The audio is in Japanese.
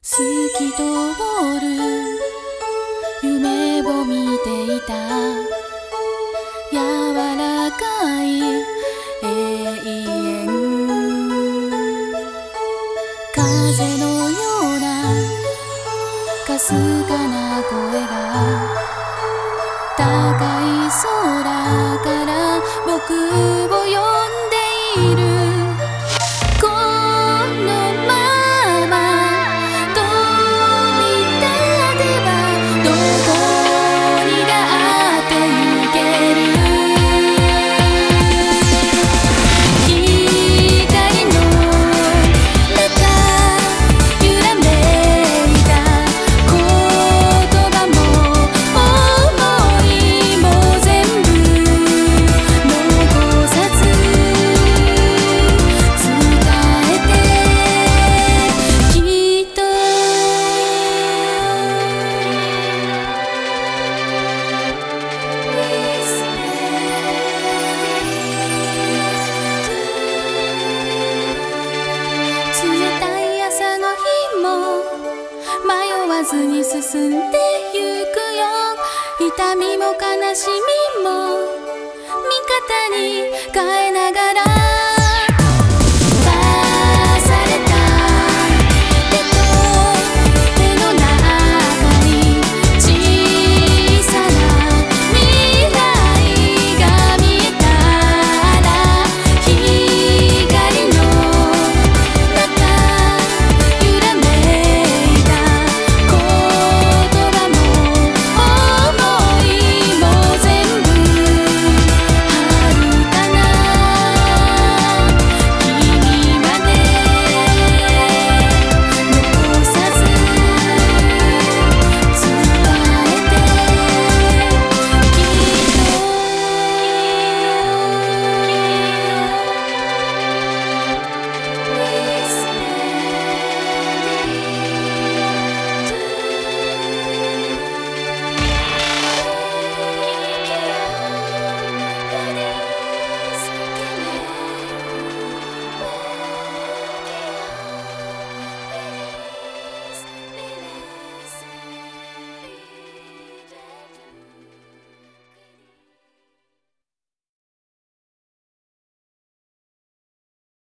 透き通る夢を見ていた柔らかい永遠風のようなかすかな声が高い空から僕を呼んでいるこのまま飛び立てばどこにだって行ける光の中揺らめいた言葉も想いも全部残さず伝えてきっと冷たい朝の日も迷わずに進んでゆくよ痛みも悲しみも味方に変えながら